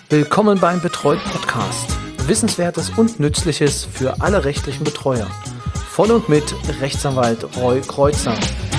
Willkommen beim Betreut Podcast. Wissenswertes und Nützliches für alle rechtlichen Betreuer. Von und mit Rechtsanwalt Roy Kreuzer.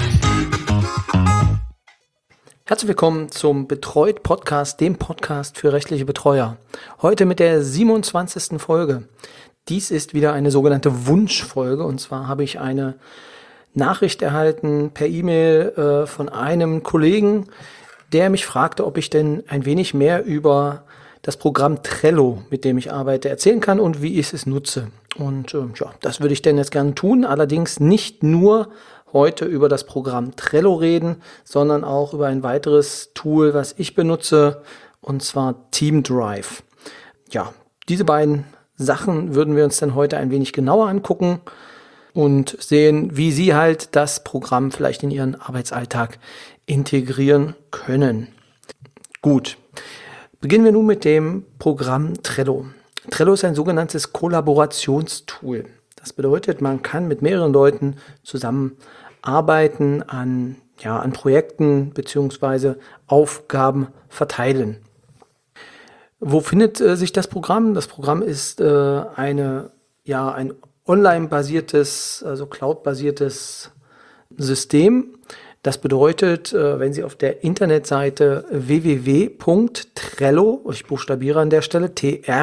Herzlich willkommen zum Betreut Podcast, dem Podcast für rechtliche Betreuer. Heute mit der 27. Folge. Dies ist wieder eine sogenannte Wunschfolge, und zwar habe ich eine Nachricht erhalten per E-Mail von einem Kollegen, der mich fragte, ob ich denn ein wenig mehr über das Programm Trello, mit dem ich arbeite, erzählen kann und wie ich es nutze. Und das würde ich denn jetzt gerne tun, allerdings nicht nur heute über das Programm Trello reden, sondern auch über ein weiteres Tool, was ich benutze, und zwar TeamDrive. Ja, diese beiden Sachen würden wir uns dann heute ein wenig genauer angucken und sehen, wie Sie halt das Programm vielleicht in Ihren Arbeitsalltag integrieren können. Gut, beginnen wir nun mit dem Programm Trello. Trello ist ein sogenanntes Kollaborationstool. Das bedeutet, man kann mit mehreren Leuten zusammenarbeiten an Projekten bzw. Aufgaben verteilen. Wo findet sich das Programm? Das Programm ist ein online-basiertes, also cloud-basiertes System. Das bedeutet, wenn Sie auf der Internetseite www.trello, ich buchstabiere an der Stelle,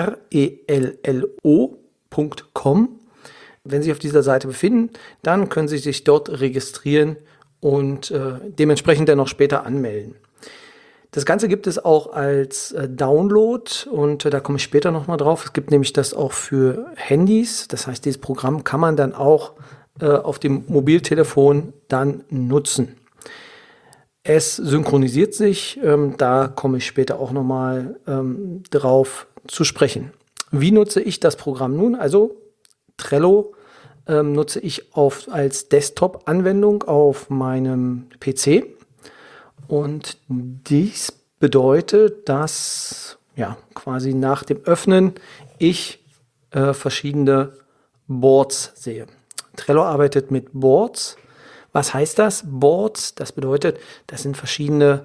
trello.com, wenn Sie sich auf dieser Seite befinden, dann können Sie sich dort registrieren und dementsprechend dann auch später anmelden. Das Ganze gibt es auch als Download und da komme ich später nochmal drauf. Es gibt nämlich das auch für Handys. Das heißt, dieses Programm kann man dann auch auf dem Mobiltelefon dann nutzen. Es synchronisiert sich, da komme ich später auch nochmal drauf zu sprechen. Wie nutze ich das Programm nun? Also Trello nutze ich als Desktop-Anwendung auf meinem PC. Und dies bedeutet, dass quasi nach dem Öffnen ich verschiedene Boards sehe. Trello arbeitet mit Boards. Was heißt das? Boards, das bedeutet, das sind verschiedene,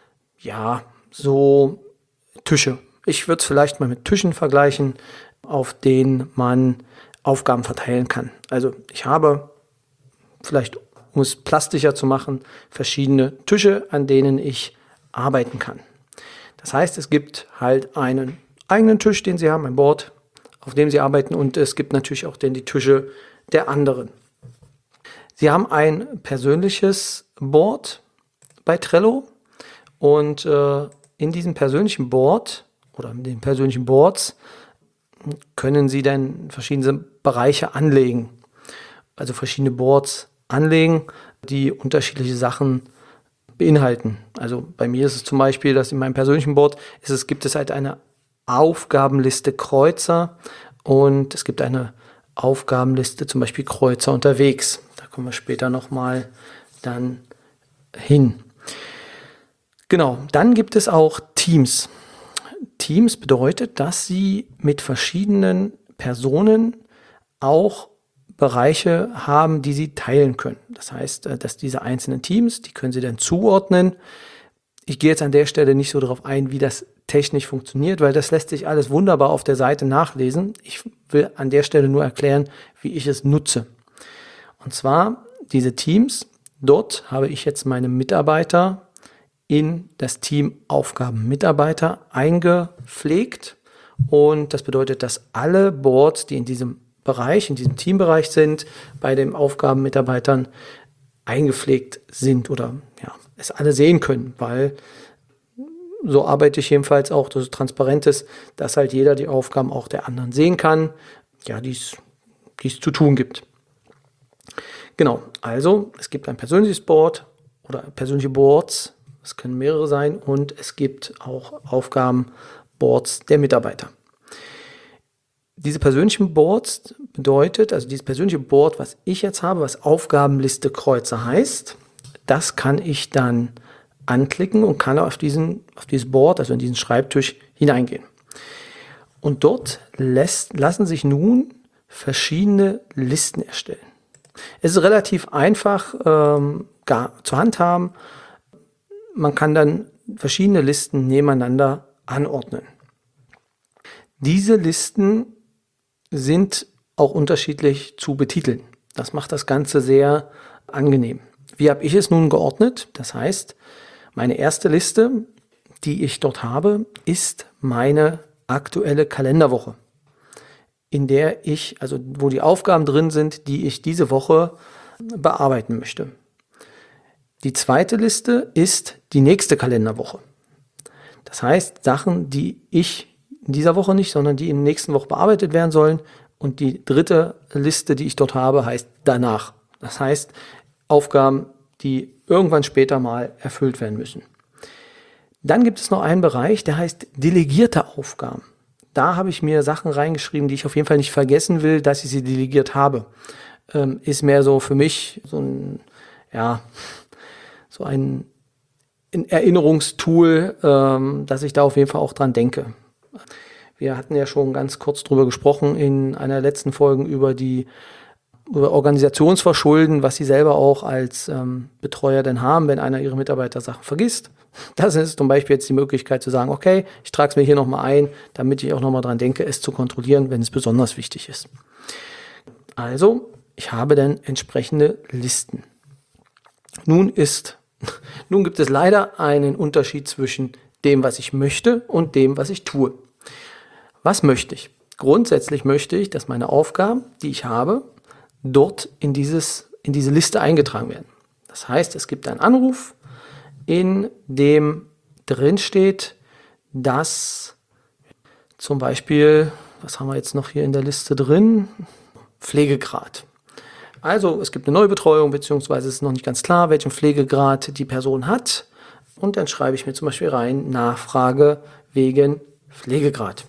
so Tische. Ich würde es vielleicht mal mit Tischen vergleichen, auf denen man Aufgaben verteilen kann. Also ich habe vielleicht, um es plastischer zu machen, verschiedene Tische, an denen ich arbeiten kann. Das heißt, es gibt halt einen eigenen Tisch, den Sie haben, ein Board, auf dem Sie arbeiten, und es gibt natürlich auch die Tische der anderen. Sie haben ein persönliches Board bei Trello und in diesem persönlichen Board oder in den persönlichen Boards können Sie dann verschiedene Bereiche anlegen, also verschiedene Boards anlegen, die unterschiedliche Sachen beinhalten. Also bei mir ist es zum Beispiel, dass in meinem persönlichen Board gibt es halt eine Aufgabenliste Kreuzer und es gibt eine Aufgabenliste, zum Beispiel Kreuzer unterwegs. Da kommen wir später nochmal dann hin. Genau, dann gibt es auch Teams. Teams bedeutet, dass Sie mit verschiedenen Personen auch Bereiche haben, die Sie teilen können. Das heißt, dass diese einzelnen Teams, die können Sie dann zuordnen. Ich gehe jetzt an der Stelle nicht so darauf ein, wie das technisch funktioniert, weil das lässt sich alles wunderbar auf der Seite nachlesen. Ich will an der Stelle nur erklären, wie ich es nutze. Und zwar diese Teams, dort habe ich jetzt meine Mitarbeiter in das Team Aufgaben Mitarbeiter eingepflegt. Und das bedeutet, dass alle Boards, die in diesem Bereich, in diesem Teambereich sind, bei den Aufgabenmitarbeitern eingepflegt sind oder es alle sehen können, weil so arbeite ich jedenfalls auch, dass es transparent ist, dass halt jeder die Aufgaben auch der anderen sehen kann, die es zu tun gibt. Genau, also es gibt ein persönliches Board oder persönliche Boards, es können mehrere sein, und es gibt auch Aufgabenboards der Mitarbeiter. Diese persönlichen Boards bedeutet, also dieses persönliche Board, was ich jetzt habe, was Aufgabenliste Kreuzer heißt, das kann ich dann anklicken und kann auf dieses Board, also in diesen Schreibtisch, hineingehen. Und dort lassen sich nun verschiedene Listen erstellen. Es ist relativ einfach zu handhaben. Man kann dann verschiedene Listen nebeneinander anordnen. Diese Listen sind auch unterschiedlich zu betiteln. Das macht das Ganze sehr angenehm. Wie habe ich es nun geordnet? Das heißt, meine erste Liste, die ich dort habe, ist meine aktuelle Kalenderwoche, in der wo die Aufgaben drin sind, die ich diese Woche bearbeiten möchte. Die zweite Liste ist die nächste Kalenderwoche. Das heißt, Sachen, die ich in dieser Woche nicht, sondern die in der nächsten Woche bearbeitet werden sollen. Und die dritte Liste, die ich dort habe, heißt danach. Das heißt, Aufgaben, die irgendwann später mal erfüllt werden müssen. Dann gibt es noch einen Bereich, der heißt delegierte Aufgaben. Da habe ich mir Sachen reingeschrieben, die ich auf jeden Fall nicht vergessen will, dass ich sie delegiert habe. Ist mehr so für mich so ein Erinnerungstool, dass ich da auf jeden Fall auch dran denke. Wir hatten ja schon ganz kurz drüber gesprochen in einer der letzten Folgen über Organisationsverschulden, was sie selber auch als Betreuer denn haben, wenn einer ihrer Mitarbeiter Sachen vergisst. Das ist zum Beispiel jetzt die Möglichkeit zu sagen, okay, ich trage es mir hier nochmal ein, damit ich auch nochmal dran denke, es zu kontrollieren, wenn es besonders wichtig ist. Also, ich habe dann entsprechende Listen. Nun gibt es leider einen Unterschied zwischen dem, was ich möchte und dem, was ich tue. Was möchte ich? Grundsätzlich möchte ich, dass meine Aufgaben, die ich habe, dort in diese Liste eingetragen werden. Das heißt, es gibt einen Anruf, in dem drin steht, dass zum Beispiel, was haben wir jetzt noch hier in der Liste drin? Pflegegrad. Also es gibt eine Neubetreuung, beziehungsweise es ist noch nicht ganz klar, welchen Pflegegrad die Person hat. Und dann schreibe ich mir zum Beispiel rein, Nachfrage wegen Pflegegrad.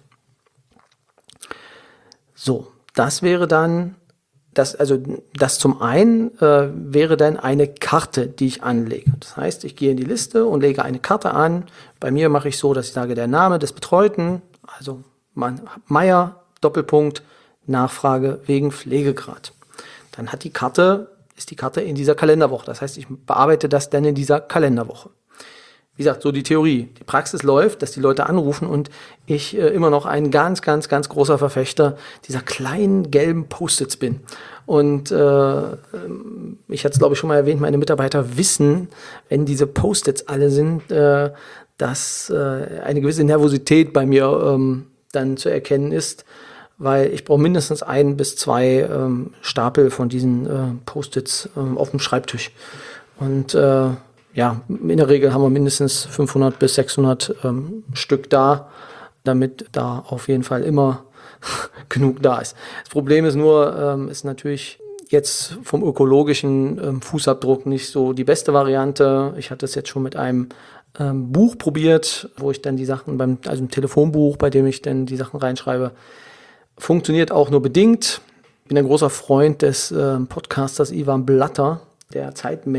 So, das wäre dann, das zum einen wäre dann eine Karte, die ich anlege. Das heißt, ich gehe in die Liste und lege eine Karte an. Bei mir mache ich so, dass ich sage, der Name des Betreuten, also Meier, Doppelpunkt, Nachfrage wegen Pflegegrad. Dann ist die Karte in dieser Kalenderwoche. Das heißt, ich bearbeite das dann in dieser Kalenderwoche. Wie gesagt, so die Theorie. Die Praxis läuft, dass die Leute anrufen und ich immer noch ein ganz, ganz, ganz großer Verfechter dieser kleinen gelben Post-its bin. Und ich hatte es, glaube ich, schon mal erwähnt, meine Mitarbeiter wissen, wenn diese Post-its alle sind, dass eine gewisse Nervosität bei mir dann zu erkennen ist, weil ich brauche mindestens 1 bis 2 Stapel von diesen Post-its auf dem Schreibtisch. Und in der Regel haben wir mindestens 500 bis 600 Stück da, damit da auf jeden Fall immer genug da ist. Das Problem ist nur, ist natürlich jetzt vom ökologischen Fußabdruck nicht so die beste Variante. Ich hatte es jetzt schon mit einem Buch probiert, wo ich dann die Sachen ein Telefonbuch, bei dem ich dann die Sachen reinschreibe. Funktioniert auch nur bedingt. Ich bin ein großer Freund des Podcasters Ivan Blatter, der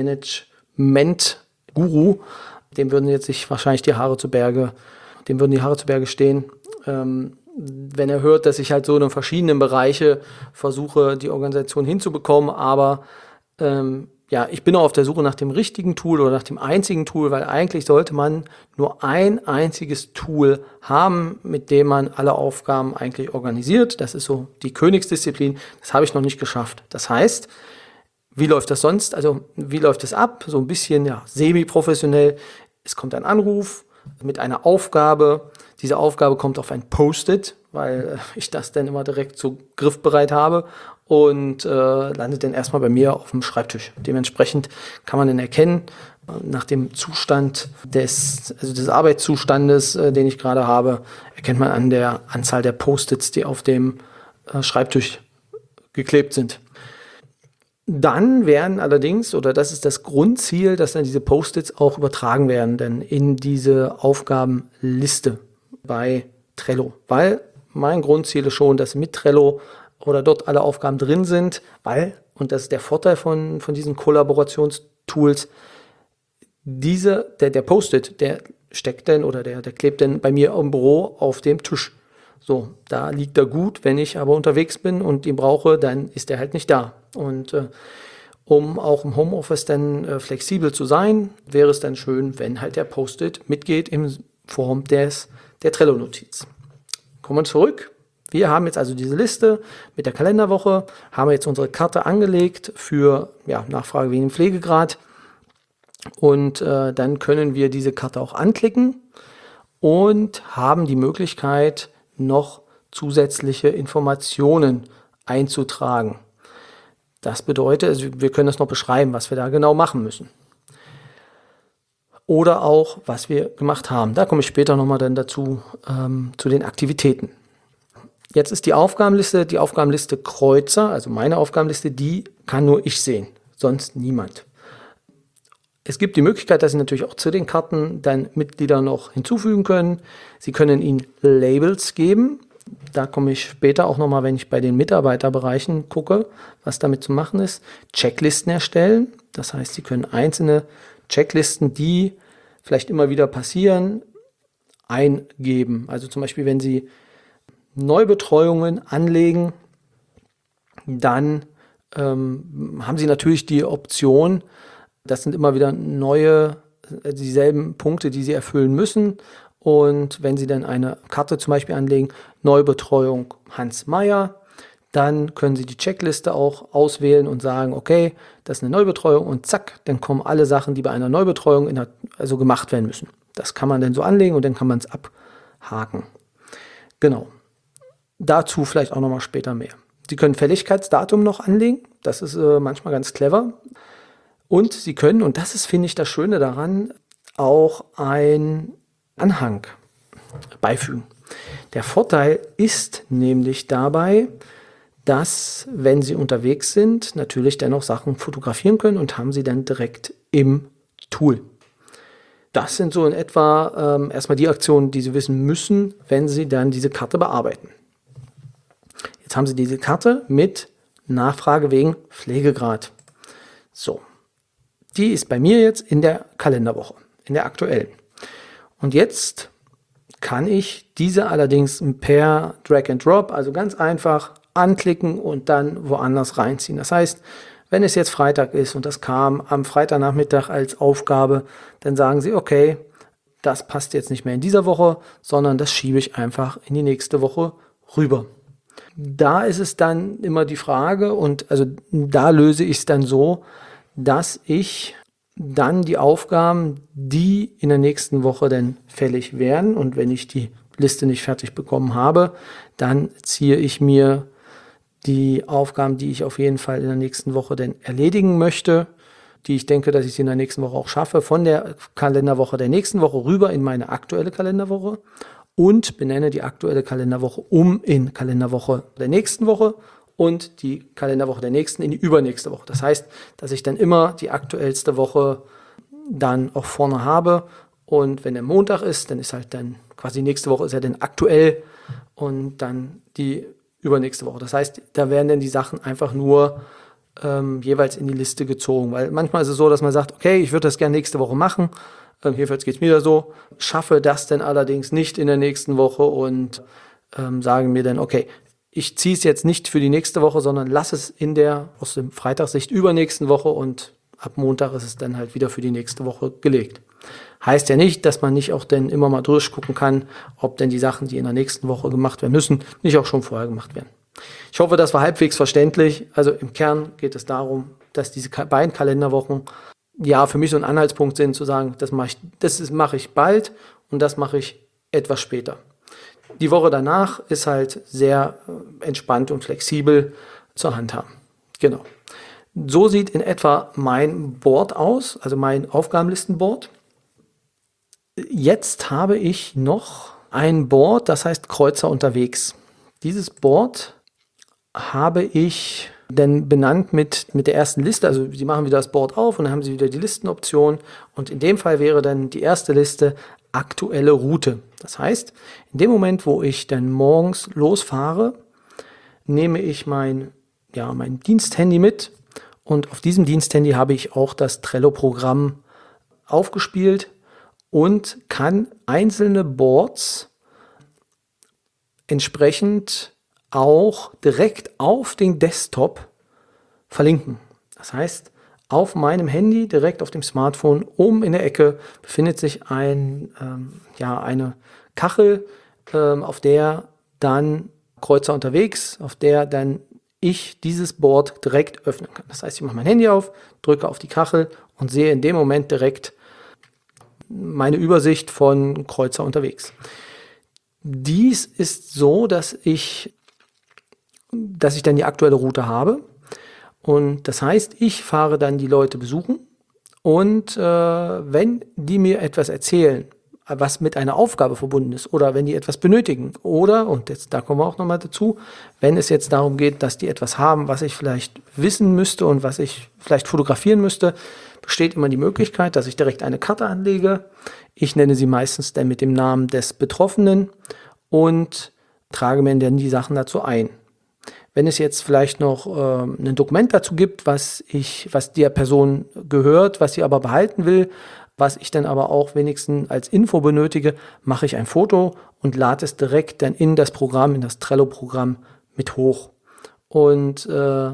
Zeitmanagement-Guru. Dem würden jetzt sich wahrscheinlich die Haare zu Berge stehen, wenn er hört, dass ich halt so in verschiedenen Bereiche versuche, die Organisation hinzubekommen. Aber ich bin auch auf der Suche nach dem richtigen Tool oder nach dem einzigen Tool, weil eigentlich sollte man nur ein einziges Tool haben, mit dem man alle Aufgaben eigentlich organisiert. Das ist so die Königsdisziplin. Das habe ich noch nicht geschafft. Das heißt, wie läuft das sonst? Also wie läuft es ab? So ein bisschen semi-professionell. Es kommt ein Anruf mit einer Aufgabe. Diese Aufgabe kommt auf ein Post-it, weil ich das dann immer direkt so griffbereit habe und landet dann erstmal bei mir auf dem Schreibtisch. Dementsprechend kann man dann erkennen, nach dem Zustand des Arbeitszustandes, den ich gerade habe, erkennt man an der Anzahl der Post-its, die auf dem Schreibtisch geklebt sind. Dann werden allerdings, oder das ist das Grundziel, dass dann diese Post-its auch übertragen werden, denn in diese Aufgabenliste bei Trello. Weil mein Grundziel ist schon, dass mit Trello oder dort alle Aufgaben drin sind, und das ist der Vorteil von diesen Kollaborationstools, der Post-it, der steckt dann oder der klebt dann bei mir im Büro auf dem Tisch. So, da liegt er gut. Wenn ich aber unterwegs bin und ihn brauche, dann ist er halt nicht da. Und um auch im Homeoffice dann flexibel zu sein, wäre es dann schön, wenn halt der Post-it mitgeht in Form der Trello-Notiz. Kommen wir zurück. Wir haben jetzt also diese Liste mit der Kalenderwoche, haben jetzt unsere Karte angelegt für Nachfrage wegen dem Pflegegrad und dann können wir diese Karte auch anklicken und haben die Möglichkeit, noch zusätzliche Informationen einzutragen. Das bedeutet, also wir können das noch beschreiben, was wir da genau machen müssen. Oder auch, was wir gemacht haben. Da komme ich später nochmal dann dazu, zu den Aktivitäten. Jetzt ist die Aufgabenliste Kreuzer, also meine Aufgabenliste, die kann nur ich sehen, sonst niemand. Es gibt die Möglichkeit, dass Sie natürlich auch zu den Karten dann Mitglieder noch hinzufügen können. Sie können ihnen Labels geben. Da komme ich später auch nochmal, wenn ich bei den Mitarbeiterbereichen gucke, was damit zu machen ist. Checklisten erstellen. Das heißt, Sie können einzelne Checklisten, die vielleicht immer wieder passieren, eingeben. Also zum Beispiel, wenn Sie Neubetreuungen anlegen, dann haben Sie natürlich die Option, das sind immer wieder dieselben Punkte, die Sie erfüllen müssen. Und wenn Sie dann eine Karte zum Beispiel anlegen, Neubetreuung Hans Meyer, dann können Sie die Checkliste auch auswählen und sagen, okay, das ist eine Neubetreuung und zack, dann kommen alle Sachen, die bei einer Neubetreuung gemacht werden müssen. Das kann man dann so anlegen und dann kann man es abhaken. Genau. Dazu vielleicht auch nochmal später mehr. Sie können Fälligkeitsdatum noch anlegen. Das ist manchmal ganz clever. Und Sie können, und das ist, finde ich, das Schöne daran, auch einen Anhang beifügen. Der Vorteil ist nämlich dabei, dass, wenn Sie unterwegs sind, natürlich dennoch Sachen fotografieren können und haben sie dann direkt im Tool. Das sind so in etwa erstmal die Aktionen, die Sie wissen müssen, wenn Sie dann diese Karte bearbeiten. Jetzt haben Sie diese Karte mit Nachfrage wegen Pflegegrad. So, die ist bei mir jetzt in der Kalenderwoche, in der aktuellen. Und jetzt kann ich diese allerdings per Drag and Drop, also ganz einfach anklicken und dann woanders reinziehen. Das heißt, wenn es jetzt Freitag ist und das kam am Freitagnachmittag als Aufgabe, dann sagen Sie, okay, das passt jetzt nicht mehr in dieser Woche, sondern das schiebe ich einfach in die nächste Woche rüber. Da ist es dann immer die Frage und also da löse ich es dann so, dass ich dann die Aufgaben, die in der nächsten Woche dann fällig werden und wenn ich die Liste nicht fertig bekommen habe, dann ziehe ich mir die Aufgaben, die ich auf jeden Fall in der nächsten Woche dann erledigen möchte, die ich denke, dass ich sie in der nächsten Woche auch schaffe, von der Kalenderwoche der nächsten Woche rüber in meine aktuelle Kalenderwoche und benenne die aktuelle Kalenderwoche um in Kalenderwoche der nächsten Woche und die Kalenderwoche der nächsten in die übernächste Woche. Das heißt, dass ich dann immer die aktuellste Woche dann auch vorne habe und wenn der Montag ist, dann ist halt dann quasi nächste Woche ist ja dann aktuell und dann die übernächste Woche. Das heißt, da werden dann die Sachen einfach nur jeweils in die Liste gezogen, weil manchmal ist es so, dass man sagt, okay, ich würde das gerne nächste Woche machen, jedenfalls geht es mir wieder so, schaffe das dann allerdings nicht in der nächsten Woche und sage mir dann, okay, ich ziehe es jetzt nicht für die nächste Woche, sondern lasse es aus dem Freitagssicht übernächsten Woche und ab Montag ist es dann halt wieder für die nächste Woche gelegt. Heißt ja nicht, dass man nicht auch dann immer mal durchgucken kann, ob denn die Sachen, die in der nächsten Woche gemacht werden müssen, nicht auch schon vorher gemacht werden. Ich hoffe, das war halbwegs verständlich. Also im Kern geht es darum, dass diese beiden Kalenderwochen ja für mich so ein Anhaltspunkt sind, zu sagen, das mache ich bald und das mache ich etwas später. Die Woche danach ist halt sehr entspannt und flexibel zur Handhaben. Genau. So sieht in etwa mein Board aus, also mein Aufgabenlistenboard. Jetzt habe ich noch ein Board, das heißt Kreuzer unterwegs. Dieses Board habe ich dann benannt mit der ersten Liste. Also Sie machen wieder das Board auf und dann haben Sie wieder die Listenoption. Und in dem Fall wäre dann die erste Liste aktuelle Route. Das heißt, in dem Moment, wo ich dann morgens losfahre, nehme ich mein Diensthandy mit und auf diesem Diensthandy habe ich auch das Trello-Programm aufgespielt und kann einzelne Boards entsprechend auch direkt auf den Desktop verlinken. Das heißt, auf meinem Handy, direkt auf dem Smartphone, oben in der Ecke befindet sich eine Kachel, auf der dann Kreuzer unterwegs, auf der dann ich dieses Board direkt öffnen kann. Das heißt, ich mache mein Handy auf, drücke auf die Kachel und sehe in dem Moment direkt meine Übersicht von Kreuzer unterwegs. Dies ist so, dass ich dann die aktuelle Route habe. Und das heißt, ich fahre dann die Leute besuchen und wenn die mir etwas erzählen, was mit einer Aufgabe verbunden ist oder wenn die etwas benötigen oder, und jetzt, da kommen wir auch nochmal dazu, wenn es jetzt darum geht, dass die etwas haben, was ich vielleicht wissen müsste und was ich vielleicht fotografieren müsste, besteht immer die Möglichkeit, dass ich direkt eine Karte anlege. Ich nenne sie meistens dann mit dem Namen des Betroffenen und trage mir dann die Sachen dazu ein. Wenn es jetzt vielleicht noch ein Dokument dazu gibt, was der Person gehört, was sie aber behalten will, was ich dann aber auch wenigstens als Info benötige, mache ich ein Foto und lade es direkt dann in das Programm, in das Trello-Programm mit hoch. Und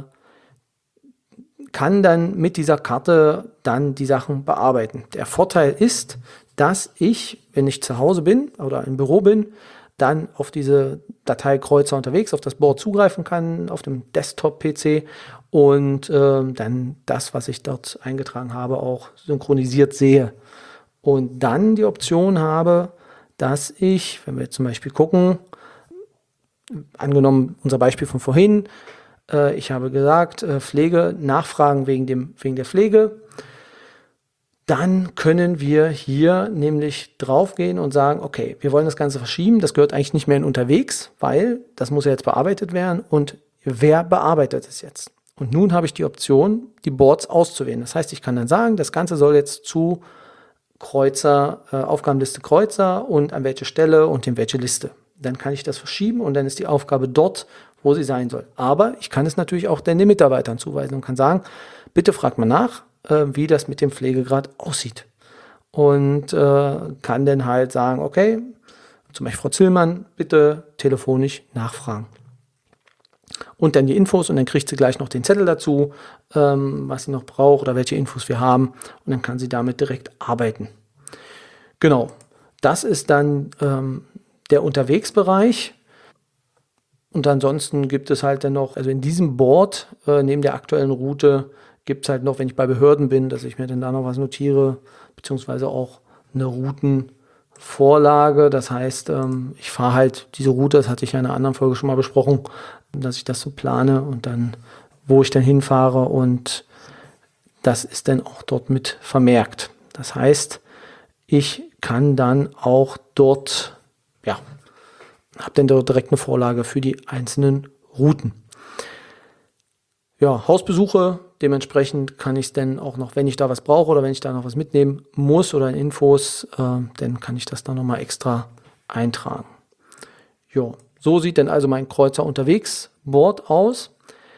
kann dann mit dieser Karte dann die Sachen bearbeiten. Der Vorteil ist, dass ich, wenn ich zu Hause bin oder im Büro bin, dann auf diese Datei Kreuzer unterwegs, auf das Board zugreifen kann, auf dem Desktop-PC und dann das, was ich dort eingetragen habe, auch synchronisiert sehe. Und dann die Option habe, dass ich, wenn wir jetzt zum Beispiel gucken, angenommen unser Beispiel von vorhin, ich habe gesagt, Pflege, Nachfragen wegen der Pflege, dann können wir hier nämlich draufgehen und sagen, okay, wir wollen das Ganze verschieben, das gehört eigentlich nicht mehr in unterwegs, weil das muss ja jetzt bearbeitet werden und wer bearbeitet es jetzt? Und nun habe ich die Option, die Boards auszuwählen. Das heißt, ich kann dann sagen, das Ganze soll jetzt zu Kreuzer, Aufgabenliste Kreuzer und an welche Stelle und in welche Liste. Dann kann ich das verschieben und dann ist die Aufgabe dort, wo sie sein soll. Aber ich kann es natürlich auch den Mitarbeitern zuweisen und kann sagen, bitte fragt mal nach, wie das mit dem Pflegegrad aussieht. Und kann dann halt sagen, okay, zum Beispiel Frau Zillmann, bitte telefonisch nachfragen. Und dann die Infos und dann kriegt sie gleich noch den Zettel dazu, was sie noch braucht oder welche Infos wir haben. Und dann kann sie damit direkt arbeiten. Genau, das ist dann der Unterwegsbereich. Und ansonsten gibt es halt dann noch, also in diesem Board, neben der aktuellen Route, gibt es halt noch, wenn ich bei Behörden bin, dass ich mir dann da noch was notiere, beziehungsweise auch eine Routenvorlage. Das heißt, ich fahre halt diese Route, das hatte ich ja in einer anderen Folge schon mal besprochen, dass ich das so plane und dann, wo ich dann hinfahre und das ist dann auch dort mit vermerkt. Das heißt, ich kann dann auch dort, ja, habe dann dort direkt eine Vorlage für die einzelnen Routen. Ja, Hausbesuche, dementsprechend kann ich es dann auch noch, wenn ich da was brauche oder wenn ich da noch was mitnehmen muss oder Infos, dann kann ich das dann nochmal extra eintragen. Ja, so sieht dann also mein Kreuzer unterwegs Board aus.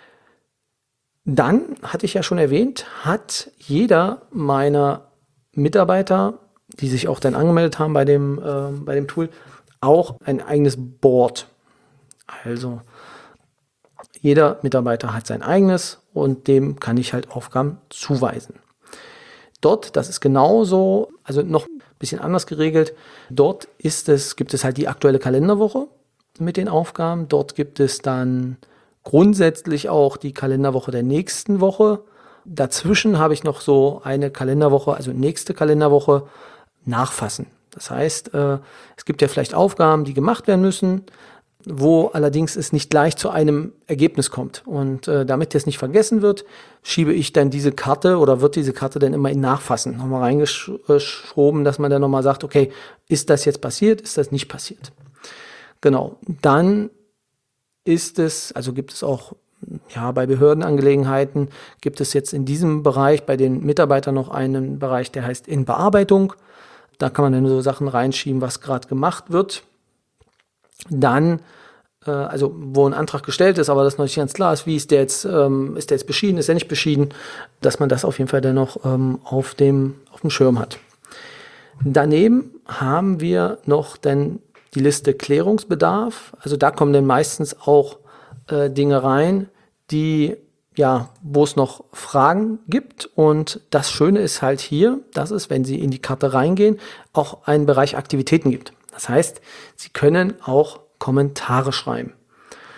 Dann, hatte ich ja schon erwähnt, hat jeder meiner Mitarbeiter, die sich auch dann angemeldet haben bei dem Tool, auch ein eigenes Board. Also jeder Mitarbeiter hat sein eigenes und dem kann ich halt Aufgaben zuweisen. Dort, das ist genauso, also noch ein bisschen anders geregelt, dort gibt es halt die aktuelle Kalenderwoche mit den Aufgaben. Dort gibt es dann grundsätzlich auch die Kalenderwoche der nächsten Woche. Dazwischen habe ich noch so eine Kalenderwoche, also nächste Kalenderwoche, nachfassen. Das heißt, es gibt ja vielleicht Aufgaben, die gemacht werden müssen, wo allerdings es nicht gleich zu einem Ergebnis kommt. Und damit das nicht vergessen wird, schiebe ich dann diese Karte oder wird diese Karte dann immer in Nachfassen nochmal reingeschoben, dass man dann nochmal sagt, okay, ist das jetzt passiert, ist das nicht passiert? Genau, dann gibt es auch, ja, bei Behördenangelegenheiten gibt es jetzt in diesem Bereich bei den Mitarbeitern noch einen Bereich, der heißt in Bearbeitung. Da kann man dann so Sachen reinschieben, was gerade gemacht wird. Dann, also wo ein Antrag gestellt ist, aber das noch nicht ganz klar ist, wie ist der jetzt beschieden, ist der nicht beschieden, dass man das auf jeden Fall dann noch auf dem Schirm hat. Daneben haben wir noch dann die Liste Klärungsbedarf. Also da kommen dann meistens auch Dinge rein, wo es noch Fragen gibt. Und das Schöne ist halt hier, dass es, wenn Sie in die Karte reingehen, auch einen Bereich Aktivitäten gibt. Das heißt, Sie können auch Kommentare schreiben.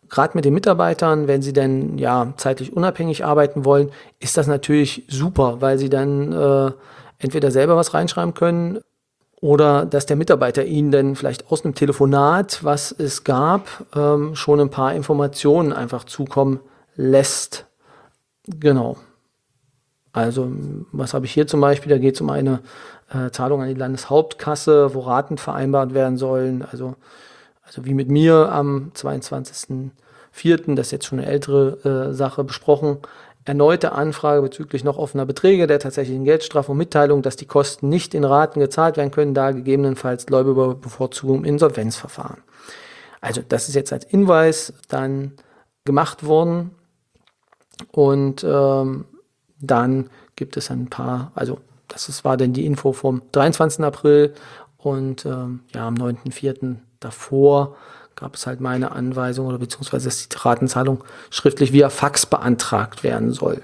gerade mit den Mitarbeitern, wenn sie dann ja zeitlich unabhängig arbeiten wollen, ist das natürlich super, weil sie dann entweder selber was reinschreiben können oder dass der Mitarbeiter ihnen dann vielleicht aus einem Telefonat, was es gab, schon ein paar Informationen einfach zukommen lässt. Genau. Also, was habe ich hier zum Beispiel? Da geht es um eine Zahlung an die Landeshauptkasse, wo Raten vereinbart werden sollen. Also wie mit mir am 22.04., das ist jetzt schon eine ältere Sache, besprochen. Erneute Anfrage bezüglich noch offener Beträge der tatsächlichen Geldstrafe und Mitteilung, dass die Kosten nicht in Raten gezahlt werden können, da gegebenenfalls Gläubigerbevorzugung im Insolvenzverfahren. Also das ist jetzt als Hinweis dann gemacht worden und dann gibt es ein paar, also war dann die Info vom 23. April und am 9.4. davor gab es halt meine Anweisung oder beziehungsweise, dass die Ratenzahlung schriftlich via Fax beantragt werden soll.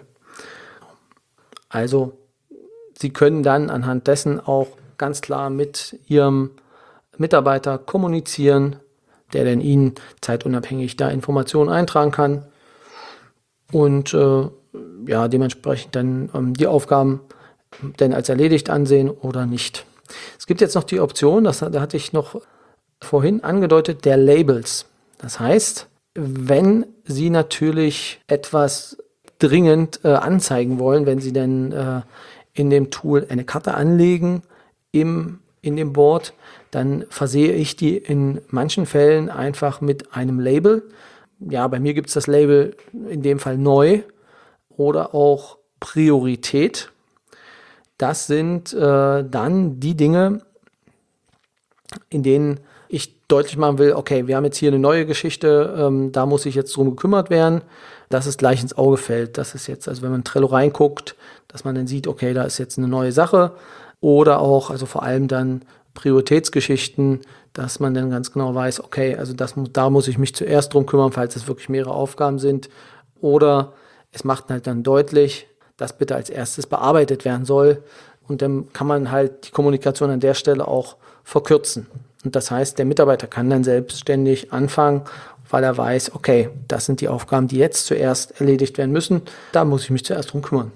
Also Sie können dann anhand dessen auch ganz klar mit Ihrem Mitarbeiter kommunizieren, der dann Ihnen zeitunabhängig da Informationen eintragen kann und dementsprechend dann die Aufgaben denn als erledigt ansehen oder nicht. Es gibt jetzt noch die Option, da hatte ich noch vorhin angedeutet, der Labels. Das heißt, wenn Sie natürlich etwas dringend anzeigen wollen, wenn Sie dann in dem Tool eine Karte anlegen in dem Board, dann versehe ich die in manchen Fällen einfach mit einem Label. Ja, bei mir gibt es das Label in dem Fall neu oder auch Priorität. Das sind dann die Dinge, in denen ich deutlich machen will, okay, wir haben jetzt hier eine neue Geschichte, da muss sich jetzt drum gekümmert werden, dass es gleich ins Auge fällt. Das ist jetzt, also wenn man in Trello reinguckt, dass man dann sieht, okay, da ist jetzt eine neue Sache oder auch, also vor allem dann Prioritätsgeschichten, dass man dann ganz genau weiß, okay, also da muss ich mich zuerst drum kümmern, falls es wirklich mehrere Aufgaben sind oder es macht halt dann deutlich, dass bitte als erstes bearbeitet werden soll und dann kann man halt die Kommunikation an der Stelle auch verkürzen. Und das heißt, der Mitarbeiter kann dann selbstständig anfangen, weil er weiß, okay, das sind die Aufgaben, die jetzt zuerst erledigt werden müssen. Da muss ich mich zuerst drum kümmern.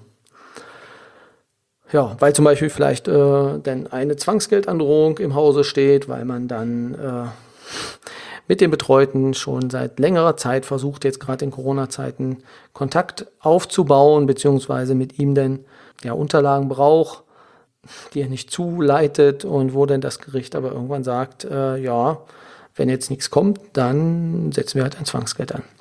Ja, weil zum Beispiel vielleicht dann eine Zwangsgeldandrohung im Hause steht, weil man dann mit dem Betreuten schon seit längerer Zeit versucht, jetzt gerade in Corona-Zeiten Kontakt aufzubauen, beziehungsweise mit ihm dann Unterlagen braucht, die er nicht zuleitet und wo dann das Gericht aber irgendwann sagt, wenn jetzt nichts kommt, dann setzen wir halt ein Zwangsgeld an.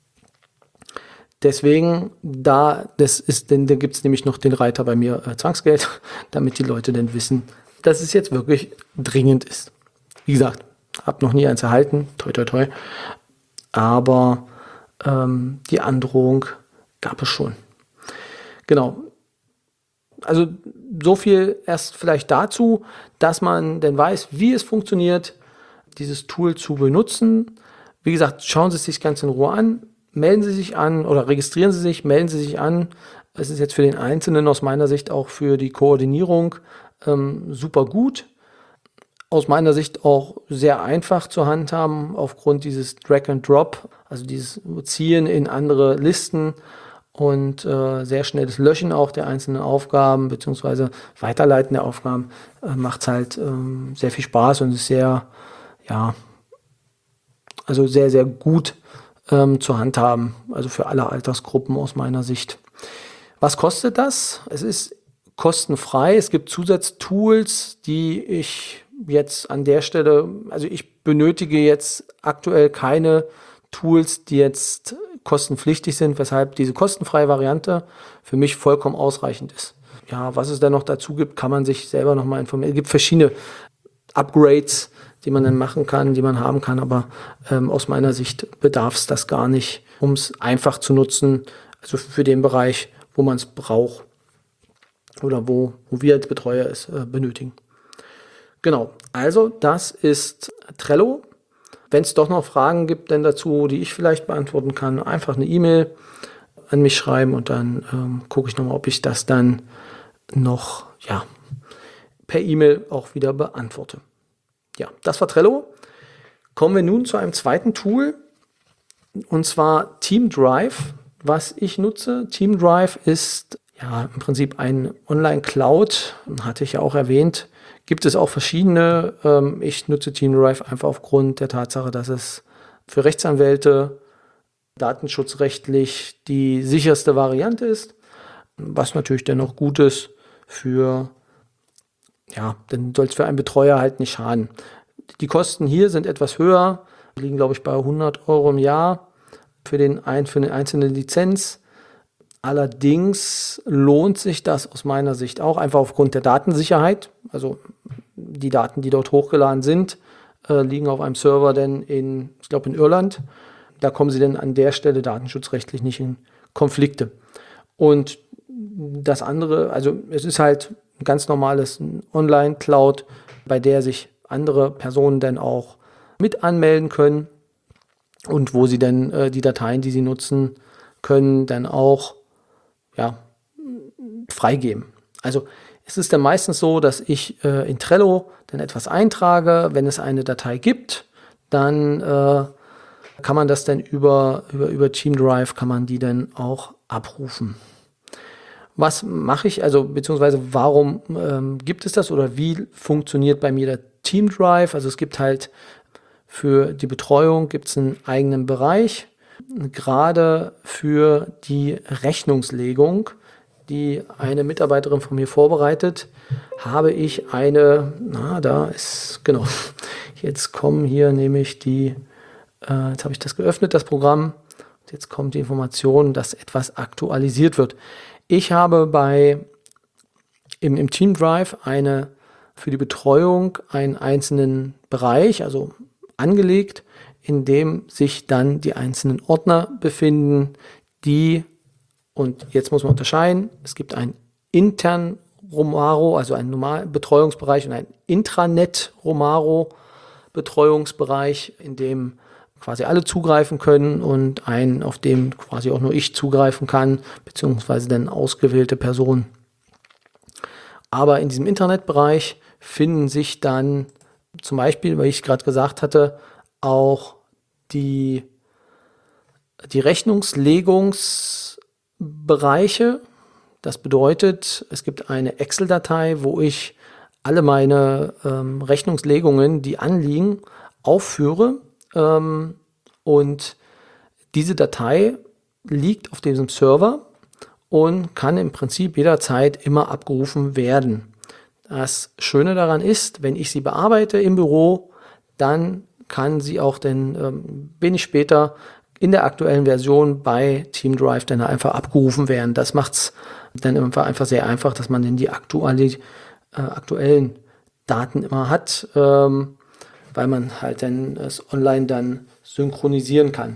Deswegen, da gibt es nämlich noch den Reiter bei mir Zwangsgeld, damit die Leute dann wissen, dass es jetzt wirklich dringend ist. Wie gesagt, habe noch nie eins erhalten, toi toi toi, aber die Androhung gab es schon. Genau. Also so viel erst vielleicht dazu, dass man dann weiß, wie es funktioniert, dieses Tool zu benutzen. Wie gesagt, schauen Sie es sich ganz in Ruhe an, melden Sie sich an oder registrieren Sie sich, melden Sie sich an. Es ist jetzt für den Einzelnen aus meiner Sicht auch für die Koordinierung super gut. Aus meiner Sicht auch sehr einfach zu handhaben aufgrund dieses Drag and Drop, also dieses Ziehen in andere Listen und sehr schnelles Löschen auch der einzelnen Aufgaben bzw. Weiterleiten der Aufgaben macht es halt sehr viel Spaß und ist sehr, sehr, sehr gut zu handhaben, also für alle Altersgruppen aus meiner Sicht. Was kostet das? Es ist kostenfrei. Es gibt Zusatztools, die ich jetzt an der Stelle, also ich benötige jetzt aktuell keine Tools, die jetzt kostenpflichtig sind, weshalb diese kostenfreie Variante für mich vollkommen ausreichend ist. Ja, was es dann noch dazu gibt, kann man sich selber nochmal informieren. Es gibt verschiedene Upgrades, die man dann machen kann, die man haben kann, aber aus meiner Sicht bedarf es das gar nicht, um es einfach zu nutzen, also für den Bereich, wo man es braucht oder wo wir als Betreuer es benötigen. Genau, also das ist Trello. Wenn es doch noch Fragen gibt denn dazu, die ich vielleicht beantworten kann, einfach eine E-Mail an mich schreiben und dann gucke ich nochmal, ob ich das dann noch per E-Mail auch wieder beantworte. Ja, das war Trello. Kommen wir nun zu einem zweiten Tool. Und zwar Team-Drive, was ich nutze. Team-Drive ist ja im Prinzip ein Online-Cloud, hatte ich ja auch erwähnt. Gibt es auch verschiedene. Ich nutze Team-Drive einfach aufgrund der Tatsache, dass es für Rechtsanwälte datenschutzrechtlich die sicherste Variante ist, was natürlich dennoch gut ist dann soll es für einen Betreuer halt nicht schaden. Die Kosten hier sind etwas höher, liegen glaube ich bei 100 Euro im Jahr für eine einzelne Lizenz. Allerdings lohnt sich das aus meiner Sicht auch einfach aufgrund der Datensicherheit. Also die Daten, die dort hochgeladen sind, liegen auf einem Server ich glaube in Irland. Da kommen sie dann an der Stelle datenschutzrechtlich nicht in Konflikte. Und das andere, also es ist halt ein ganz normales Online-Cloud, bei der sich andere Personen dann auch mit anmelden können und wo sie dann die Dateien, die sie nutzen können, dann auch freigeben. Also es ist dann meistens so, dass ich in Trello dann etwas eintrage. Wenn es eine Datei gibt, dann kann man das dann über Team-Drive kann man die dann auch abrufen. Was mache ich, also beziehungsweise warum gibt es das oder wie funktioniert bei mir der Team-Drive? Also es gibt halt für die Betreuung gibt's einen eigenen Bereich, gerade für die Rechnungslegung, die eine Mitarbeiterin von mir vorbereitet, habe ich jetzt kommen hier nämlich jetzt habe ich das geöffnet, das Programm, jetzt kommt die Information, dass etwas aktualisiert wird. Ich habe im Team Drive für die Betreuung einen einzelnen Bereich, also angelegt, in dem sich dann die einzelnen Ordner befinden, und jetzt muss man unterscheiden, es gibt einen internen Romaro, also einen normalen Betreuungsbereich und einen Intranet Romaro Betreuungsbereich, in dem quasi alle zugreifen können und einen, auf dem quasi auch nur ich zugreifen kann, beziehungsweise dann ausgewählte Personen. Aber in diesem Internetbereich finden sich dann zum Beispiel, weil ich gerade gesagt hatte, auch die Rechnungslegungsbereiche. Das bedeutet, es gibt eine Excel-Datei, wo ich alle meine Rechnungslegungen, die anliegen, aufführe. Und diese Datei liegt auf diesem Server und kann im Prinzip jederzeit immer abgerufen werden. Das Schöne daran ist, wenn ich sie bearbeite im Büro, dann kann sie auch bin ich später in der aktuellen Version bei Team Drive dann einfach abgerufen werden. Das macht es dann einfach sehr einfach, dass man dann die aktuellen Daten immer hat, weil man halt dann es online dann synchronisieren kann.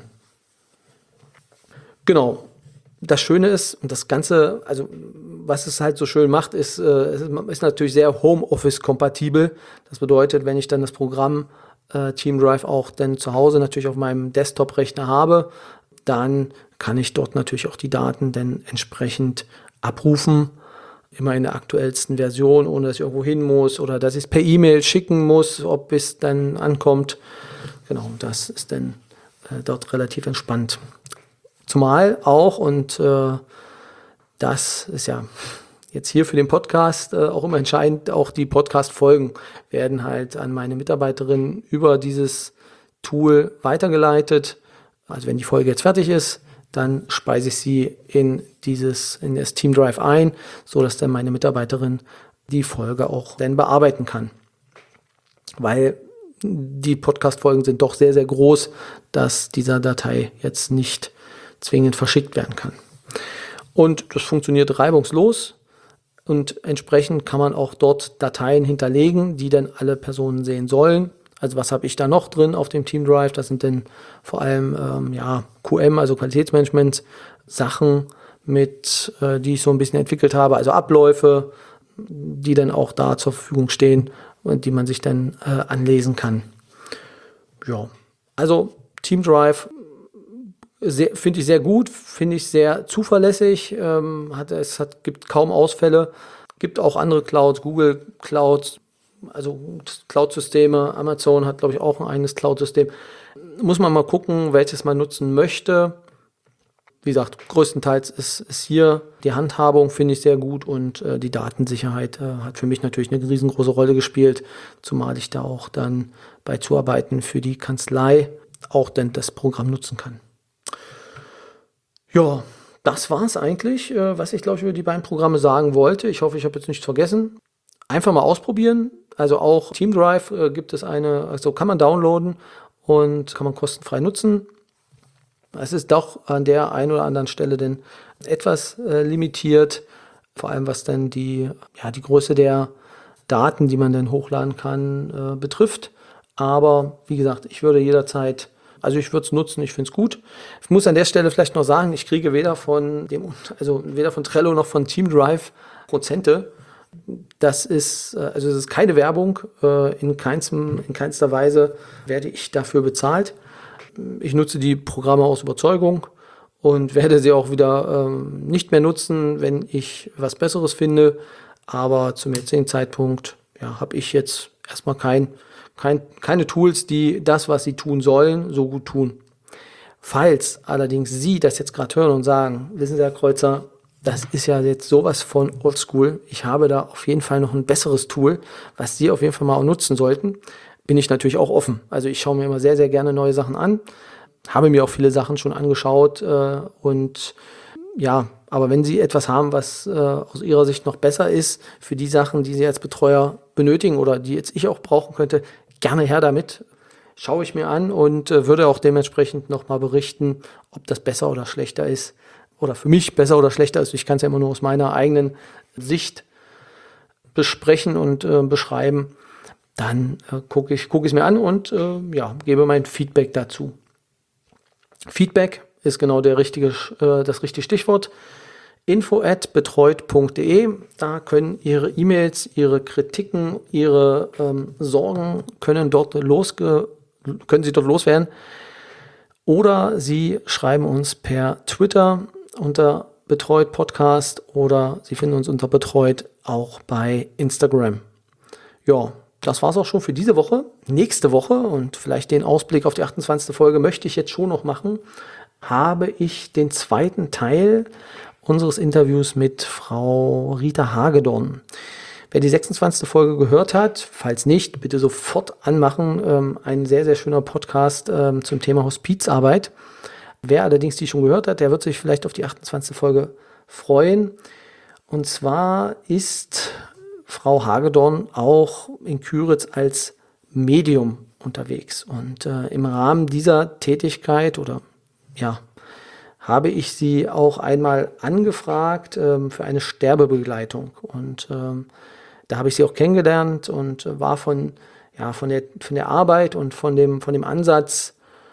Genau. Das Schöne ist, und das Ganze, also was es halt so schön macht, es ist natürlich sehr Homeoffice-kompatibel. Das bedeutet, wenn ich dann das Programm Team Drive auch dann zu Hause natürlich auf meinem Desktop-Rechner habe, dann kann ich dort natürlich auch die Daten dann entsprechend abrufen. Immer in der aktuellsten Version, ohne dass ich irgendwo hin muss oder dass ich es per E-Mail schicken muss, ob es dann ankommt. Genau, das ist dann dort relativ entspannt. Zumal auch, und das ist ja jetzt hier für den Podcast auch immer entscheidend, auch die Podcast-Folgen werden halt an meine Mitarbeiterin über dieses Tool weitergeleitet. Also wenn die Folge jetzt fertig ist, dann speise ich sie in das Team Drive ein, sodass dann meine Mitarbeiterin die Folge auch dann bearbeiten kann. Weil die Podcast-Folgen sind doch sehr, sehr groß, dass dieser Datei jetzt nicht zwingend verschickt werden kann. Und das funktioniert reibungslos und entsprechend kann man auch dort Dateien hinterlegen, die dann alle Personen sehen sollen. Also was habe ich da noch drin auf dem Team Drive? Das sind dann vor allem QM, also Qualitätsmanagement, Sachen, die ich so ein bisschen entwickelt habe, also Abläufe, die dann auch da zur Verfügung stehen und die man sich dann anlesen kann. Ja, also Team Drive finde ich sehr gut, finde ich sehr zuverlässig, gibt kaum Ausfälle, gibt auch andere Clouds, Google Clouds, also Cloud-Systeme, Amazon hat, glaube ich, auch ein eigenes Cloud-System. muss man mal gucken, welches man nutzen möchte. Wie gesagt, größtenteils ist hier die Handhabung, finde ich, sehr gut und die Datensicherheit hat für mich natürlich eine riesengroße Rolle gespielt, zumal ich da auch dann bei Zuarbeiten für die Kanzlei auch dann das Programm nutzen kann. Ja, das war es eigentlich, was ich, glaube ich, über die beiden Programme sagen wollte. Ich hoffe, ich habe jetzt nichts vergessen. Einfach mal ausprobieren. Also auch TeamDrive gibt es also kann man downloaden und kann man kostenfrei nutzen. Es ist doch an der einen oder anderen Stelle denn etwas limitiert, vor allem was dann die Größe der Daten, die man dann hochladen kann, betrifft. Aber wie gesagt, ich würde es nutzen, ich finde es gut. Ich muss an der Stelle vielleicht noch sagen, ich kriege weder von Trello noch von TeamDrive Prozente. Das ist keine Werbung, in keinster Weise werde ich dafür bezahlt. Ich nutze die Programme aus Überzeugung und werde sie auch wieder nicht mehr nutzen, wenn ich was Besseres finde. Aber zum jetzigen Zeitpunkt habe ich jetzt erstmal keine Tools, die das, was sie tun sollen, so gut tun. Falls allerdings Sie das jetzt gerade hören und sagen, wissen Sie, Herr Kreuzer, das ist ja jetzt sowas von oldschool, ich habe da auf jeden Fall noch ein besseres Tool, was Sie auf jeden Fall mal auch nutzen sollten, bin ich natürlich auch offen. Also ich schaue mir immer sehr, sehr gerne neue Sachen an, habe mir auch viele Sachen schon angeschaut aber wenn Sie etwas haben, was aus Ihrer Sicht noch besser ist für die Sachen, die Sie als Betreuer benötigen oder die jetzt ich auch brauchen könnte, gerne her damit. Schaue ich mir an und würde auch dementsprechend nochmal berichten, ob das besser oder schlechter ist oder für mich besser oder schlechter ist. Ich kann es ja immer nur aus meiner eigenen Sicht besprechen und beschreiben. Dann gucke ich es mir an und gebe mein Feedback dazu. Feedback ist genau das richtige Stichwort. info@betreut.de. Da können Ihre E-Mails, Ihre Kritiken, Ihre Sorgen können Sie dort loswerden. Oder Sie schreiben uns per Twitter unter Betreut Podcast oder Sie finden uns unter Betreut auch bei Instagram. Ja, das war es auch schon für diese Woche. Nächste Woche und vielleicht den Ausblick auf die 28. Folge möchte ich jetzt schon noch machen, habe ich den zweiten Teil unseres Interviews mit Frau Rita Hagedorn. Wer die 26. Folge gehört hat, falls nicht, bitte sofort anmachen. Ein sehr, sehr schöner Podcast zum Thema Hospizarbeit. Wer allerdings die schon gehört hat, der wird sich vielleicht auf die 28. Folge freuen. Und zwar ist Frau Hagedorn auch in Küritz als Medium unterwegs. Und im Rahmen dieser Tätigkeit habe ich sie auch einmal angefragt für eine Sterbebegleitung. Und da habe ich sie auch kennengelernt und war von der Arbeit und von dem Ansatz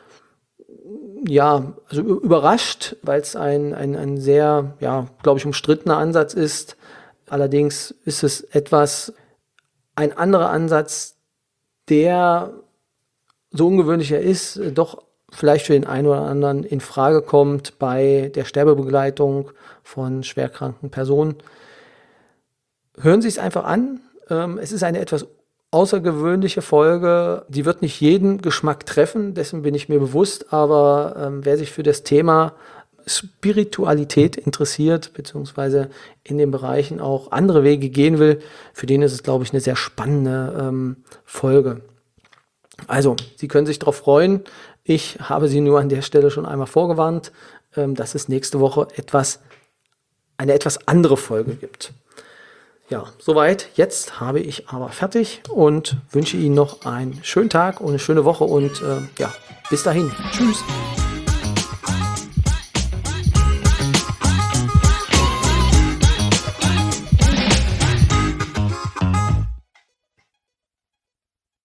überrascht, weil es ein sehr, glaube ich, umstrittener Ansatz ist. Allerdings ist es ein anderer Ansatz, der so ungewöhnlich er ist, doch vielleicht für den einen oder anderen in Frage kommt bei der Sterbebegleitung von schwerkranken Personen. Hören Sie es einfach an. Es ist eine etwas außergewöhnliche Folge. Die wird nicht jeden Geschmack treffen, dessen bin ich mir bewusst. Aber wer sich für das Thema Spiritualität interessiert, beziehungsweise in den Bereichen auch andere Wege gehen will, für den ist es, glaube ich, eine sehr spannende Folge. Also, Sie können sich darauf freuen. Ich habe Sie nur an der Stelle schon einmal vorgewarnt, dass es nächste Woche eine etwas andere Folge gibt. Ja, soweit. Jetzt habe ich aber fertig und wünsche Ihnen noch einen schönen Tag und eine schöne Woche und bis dahin. Tschüss.